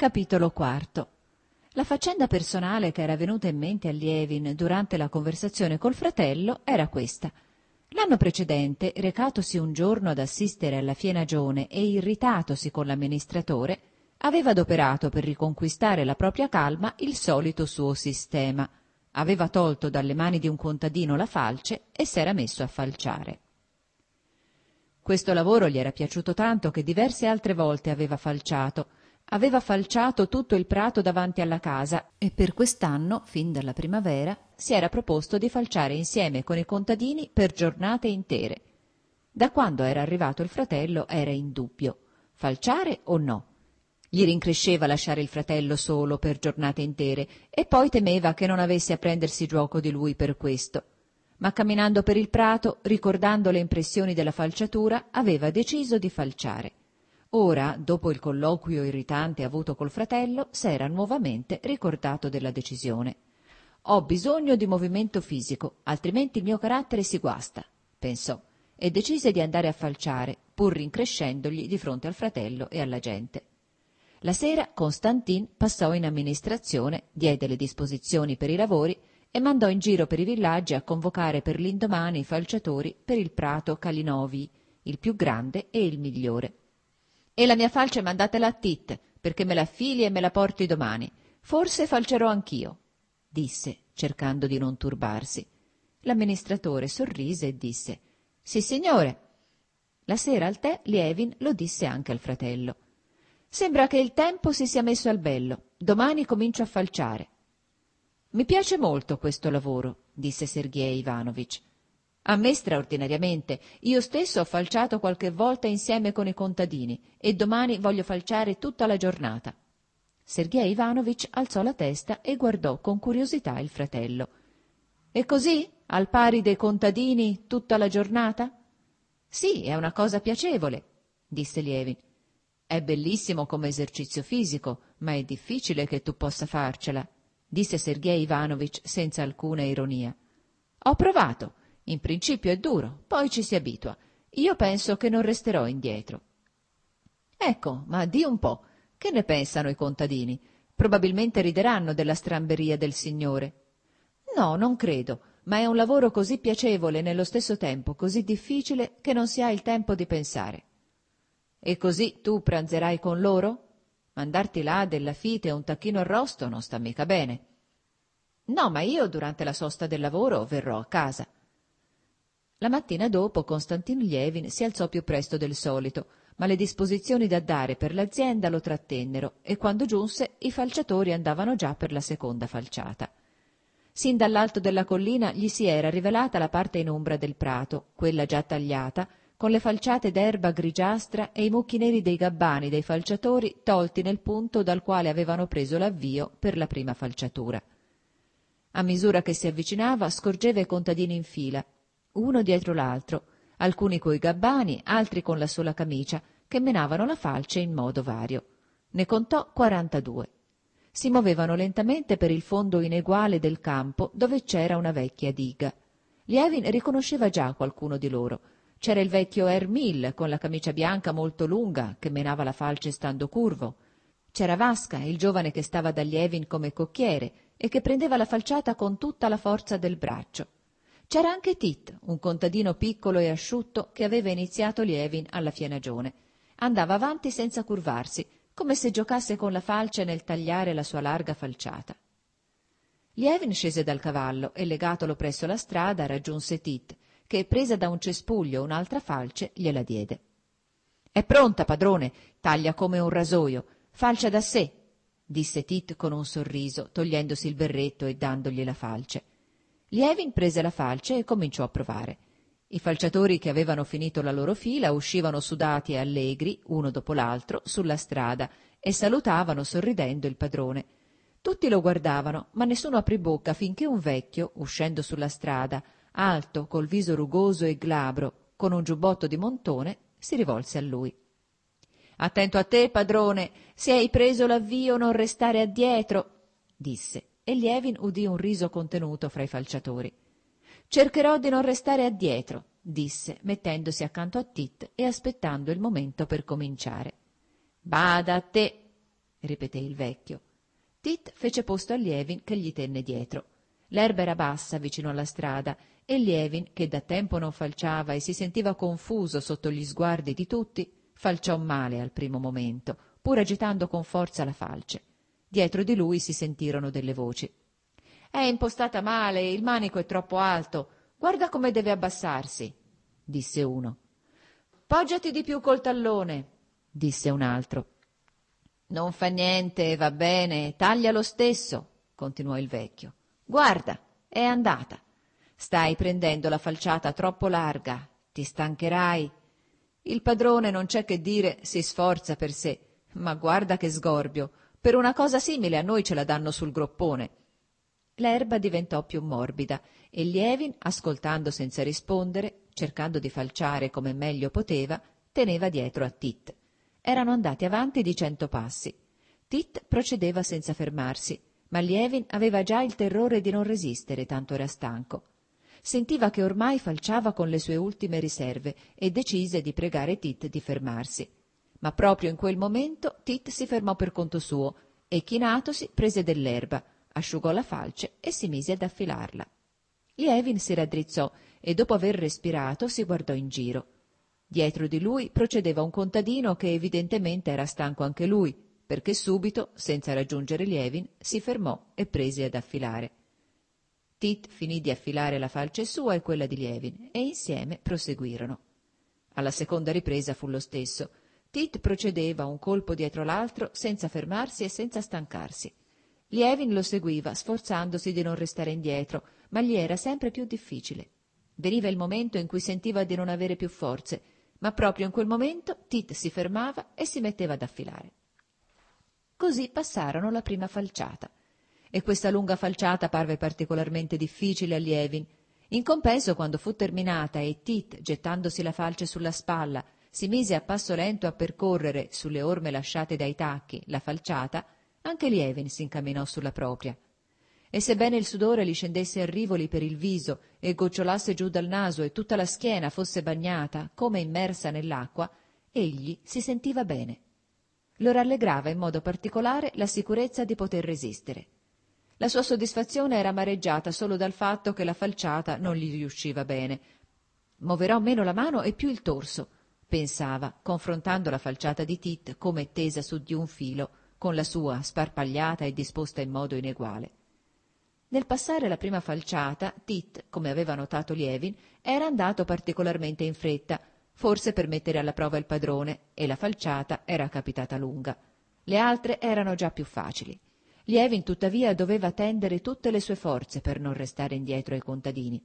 Capitolo IV. La faccenda personale che era venuta in mente a Lievin durante la conversazione col fratello era questa. L'anno precedente, recatosi un giorno ad assistere alla fienagione e irritatosi con l'amministratore, aveva adoperato per riconquistare la propria calma il solito suo sistema. Aveva tolto dalle mani di un contadino la falce e s'era messo a falciare. Questo lavoro gli era piaciuto tanto che diverse altre volte aveva falciato. Aveva falciato tutto il prato davanti alla casa e per quest'anno, fin dalla primavera, si era proposto di falciare insieme con i contadini per giornate intere. Da quando era arrivato il fratello era in dubbio: falciare o no? Gli rincresceva lasciare il fratello solo per giornate intere e poi temeva che non avesse a prendersi gioco di lui per questo. Ma camminando per il prato, ricordando le impressioni della falciatura, aveva deciso di falciare. Ora, dopo il colloquio irritante avuto col fratello, s'era nuovamente ricordato della decisione. «Ho bisogno di movimento fisico, altrimenti il mio carattere si guasta», pensò, e decise di andare a falciare, pur rincrescendogli di fronte al fratello e alla gente. La sera Constantin passò in amministrazione, diede le disposizioni per i lavori e mandò in giro per i villaggi a convocare per l'indomani i falciatori per il prato Kalinovij, il più grande e il migliore. «E la mia falce mandatela a Tit, perché me la affili e me la porti domani. Forse falcerò anch'io», disse, cercando di non turbarsi. L'amministratore sorrise e disse: «Sì, signore». La sera al tè Lievin lo disse anche al fratello. «Sembra che il tempo si sia messo al bello. Domani comincio a falciare». «Mi piace molto questo lavoro», disse Sergej Ivanovich. «A me straordinariamente. Io stesso ho falciato qualche volta insieme con i contadini e domani voglio falciare tutta la giornata». Sergej Ivanovich alzò la testa e guardò con curiosità il fratello. «E così, al pari dei contadini, tutta la giornata?» «Sì, è una cosa piacevole», disse Lievin. «È bellissimo come esercizio fisico, ma è difficile che tu possa farcela», disse Sergej Ivanovich senza alcuna ironia. «Ho provato. In principio è duro, poi ci si abitua. Io penso che non resterò indietro». «Ecco, ma di un po', che ne pensano i contadini? Probabilmente rideranno della stramberia del signore». «No, non credo, ma è un lavoro così piacevole e nello stesso tempo così difficile che non si ha il tempo di pensare». «E così tu pranzerai con loro? Mandarti là della fite e un tacchino arrosto non sta mica bene». «No, ma io durante la sosta del lavoro verrò a casa». La mattina dopo Konstantin Lievin si alzò più presto del solito, ma le disposizioni da dare per l'azienda lo trattennero e quando giunse i falciatori andavano già per la seconda falciata. Sin dall'alto della collina gli si era rivelata la parte in ombra del prato, quella già tagliata, con le falciate d'erba grigiastra e i mucchi neri dei gabbani dei falciatori tolti nel punto dal quale avevano preso l'avvio per la prima falciatura. A misura che si avvicinava scorgeva i contadini in fila, uno dietro l'altro, alcuni coi gabbani, altri con la sola camicia, che menavano la falce in modo vario. Ne contò 42. Si muovevano lentamente per il fondo ineguale del campo dove c'era una vecchia diga. Lievin riconosceva già qualcuno di loro. C'era il vecchio Ermil con la camicia bianca molto lunga che menava la falce stando curvo. C'era Vaska, il giovane che stava da Lievin come cocchiere e che prendeva la falciata con tutta la forza del braccio. C'era anche Tit, un contadino piccolo e asciutto che aveva iniziato Lievin alla fienagione. Andava avanti senza curvarsi, come se giocasse con la falce nel tagliare la sua larga falciata. Lievin scese dal cavallo e, legatolo presso la strada, raggiunse Tit, che, presa da un cespuglio un'altra falce, gliela diede. «È pronta, padrone, taglia come un rasoio, falcia da sé», disse Tit con un sorriso, togliendosi il berretto e dandogli la falce. Lievin prese la falce e cominciò a provare. I falciatori che avevano finito la loro fila uscivano sudati e allegri, uno dopo l'altro, sulla strada e salutavano sorridendo il padrone. Tutti lo guardavano, ma nessuno aprì bocca finché un vecchio, uscendo sulla strada, alto, col viso rugoso e glabro, con un giubbotto di montone, si rivolse a lui. «Attento a te, padrone, se hai preso l'avvio non restare addietro», disse, e Lievin udì un riso contenuto fra i falciatori. «Cercherò di non restare addietro», disse, mettendosi accanto a Tit e aspettando il momento per cominciare. «Bada a te», ripeté il vecchio. Tit fece posto a Lievin che gli tenne dietro. L'erba era bassa vicino alla strada e Lievin, che da tempo non falciava e si sentiva confuso sotto gli sguardi di tutti, falciò male al primo momento, pur agitando con forza la falce. Dietro di lui si sentirono delle voci. «È impostata male, il manico è troppo alto, guarda come deve abbassarsi», disse uno. «Poggiati di più col tallone», disse un altro. «Non fa niente, va bene, taglia lo stesso», continuò il vecchio. «Guarda, è andata. Stai prendendo la falciata troppo larga, ti stancherai. Il padrone, non c'è che dire, si sforza per sé, ma guarda che sgorbio, per una cosa simile a noi ce la danno sul groppone». L'erba diventò più morbida e Lievin, ascoltando senza rispondere, cercando di falciare come meglio poteva, teneva dietro a Tit. Erano andati avanti di 100 passi. Tit procedeva senza fermarsi, ma Lievin aveva già il terrore di non resistere, tanto era stanco. Sentiva che ormai falciava con le sue ultime riserve e decise di pregare Tit di fermarsi. Ma proprio in quel momento Tit si fermò per conto suo e, chinatosi, prese dell'erba, asciugò la falce e si mise ad affilarla. Lievin si raddrizzò e, dopo aver respirato, si guardò in giro. Dietro di lui procedeva un contadino che evidentemente era stanco anche lui, perché subito, senza raggiungere Lievin, si fermò e prese ad affilare. Tit finì di affilare la falce sua e quella di Lievin e insieme proseguirono. Alla seconda ripresa fu lo stesso. Tit procedeva un colpo dietro l'altro senza fermarsi e senza stancarsi. Lievin lo seguiva, sforzandosi di non restare indietro, ma gli era sempre più difficile. Veniva il momento in cui sentiva di non avere più forze, ma proprio in quel momento Tit si fermava e si metteva ad affilare. Così passarono la prima falciata. E questa lunga falciata parve particolarmente difficile a Lievin. In compenso, quando fu terminata e Tit, gettandosi la falce sulla spalla, si mise a passo lento a percorrere, sulle orme lasciate dai tacchi, la falciata, anche Lievin si incamminò sulla propria. E sebbene il sudore gli scendesse a rivoli per il viso e gocciolasse giù dal naso e tutta la schiena fosse bagnata, come immersa nell'acqua, egli si sentiva bene. Lo rallegrava in modo particolare la sicurezza di poter resistere. La sua soddisfazione era amareggiata solo dal fatto che la falciata non gli riusciva bene. «Muoverò meno la mano e più il torso», pensava, confrontando la falciata di Tit come tesa su di un filo, con la sua sparpagliata e disposta in modo ineguale. Nel passare la prima falciata, Tit, come aveva notato Lievin, era andato particolarmente in fretta, forse per mettere alla prova il padrone, e la falciata era capitata lunga. Le altre erano già più facili. Lievin, tuttavia, doveva tendere tutte le sue forze per non restare indietro ai contadini.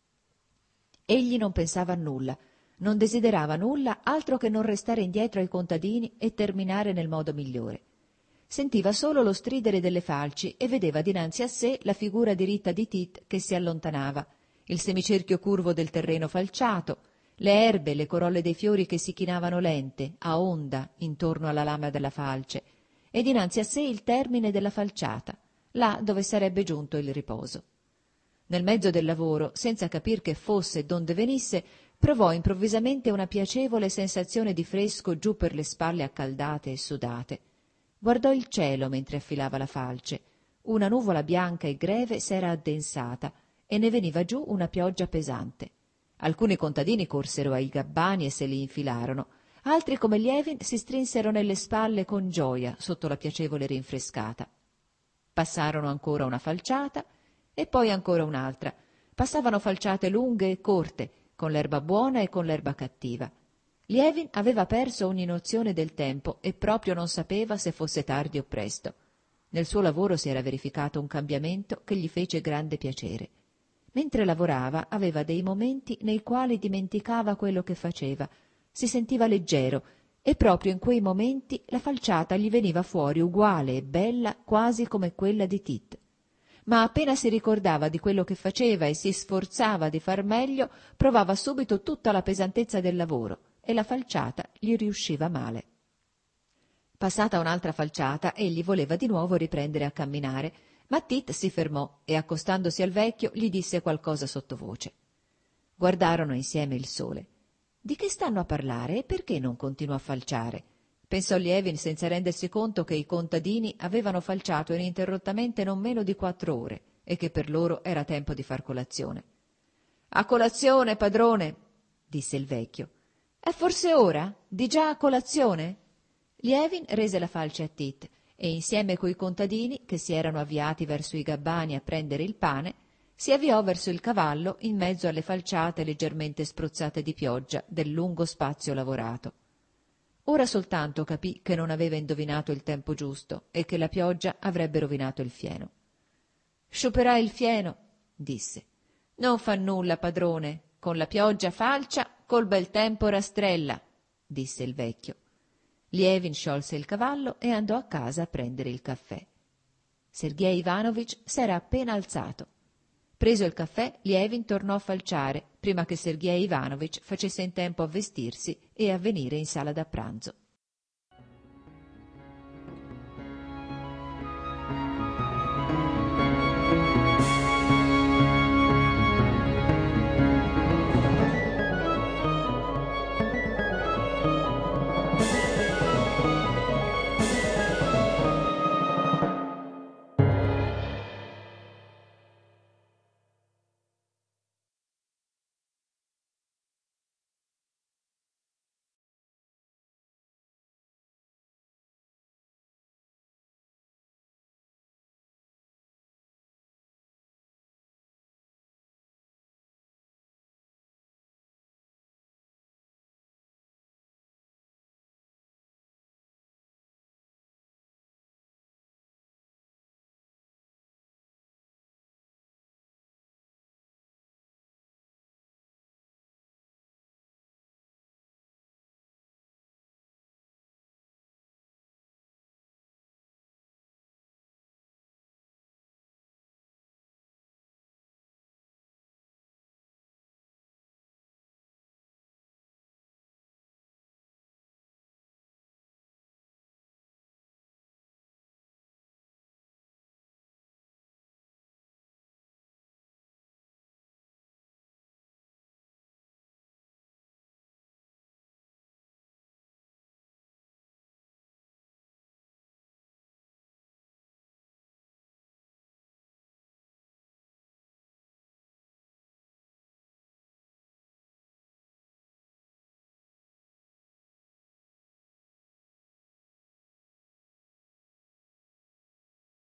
Egli non pensava a nulla, non desiderava nulla altro che non restare indietro ai contadini e terminare nel modo migliore. Sentiva solo lo stridere delle falci e vedeva dinanzi a sé la figura diritta di Tit che si allontanava, il semicerchio curvo del terreno falciato, le erbe e le corolle dei fiori che si chinavano lente, a onda, intorno alla lama della falce, e dinanzi a sé il termine della falciata, là dove sarebbe giunto il riposo. Nel mezzo del lavoro, senza capir che fosse e donde venisse, provò improvvisamente una piacevole sensazione di fresco giù per le spalle accaldate e sudate. Guardò il cielo mentre affilava la falce. Una nuvola bianca e greve s'era addensata e ne veniva giù una pioggia pesante. Alcuni contadini corsero ai gabbani e se li infilarono. Altri, come Lievin, si strinsero nelle spalle con gioia sotto la piacevole rinfrescata. Passarono ancora una falciata e poi ancora un'altra. Passavano falciate lunghe e corte, con l'erba buona e con l'erba cattiva. Lievin aveva perso ogni nozione del tempo e proprio non sapeva se fosse tardi o presto. Nel suo lavoro si era verificato un cambiamento che gli fece grande piacere. Mentre lavorava aveva dei momenti nei quali dimenticava quello che faceva, si sentiva leggero e proprio in quei momenti la falciata gli veniva fuori uguale e bella quasi come quella di Tit. Ma appena si ricordava di quello che faceva e si sforzava di far meglio, provava subito tutta la pesantezza del lavoro e la falciata gli riusciva male. Passata un'altra falciata, egli voleva di nuovo riprendere a camminare, ma Tit si fermò e, accostandosi al vecchio, gli disse qualcosa sottovoce. Guardarono insieme il sole. «Di che stanno a parlare e perché non continua a falciare?» pensò Lievin senza rendersi conto che i contadini avevano falciato ininterrottamente non meno di 4 ore e che per loro era tempo di far colazione. «A colazione, padrone!» disse il vecchio. «È forse ora? Di già a colazione?» Lievin rese la falce a Tit e insieme coi contadini, che si erano avviati verso i gabbani a prendere il pane, si avviò verso il cavallo in mezzo alle falciate leggermente spruzzate di pioggia del lungo spazio lavorato. Ora soltanto capì che non aveva indovinato il tempo giusto e che la pioggia avrebbe rovinato il fieno. «Sciuperai il fieno», disse. «Non fa nulla, padrone, con la pioggia falcia, col bel tempo rastrella», disse il vecchio. Lievin sciolse il cavallo e andò a casa a prendere il caffè. Sergej Ivanovich s'era appena alzato. Preso il caffè, Lievin tornò a falciare, prima che Sergej Ivanovich facesse in tempo a vestirsi e a venire in sala da pranzo.